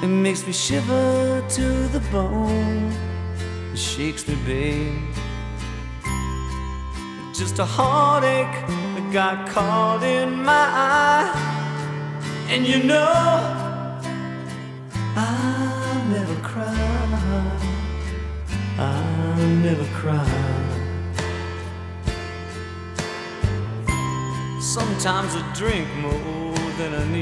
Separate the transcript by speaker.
Speaker 1: It makes me shiver to the bone. It shakes me, babe. Just a heartache that got caught in my eye. And you know I'll never cry. I'll never cry. Sometimes I drink more than I need.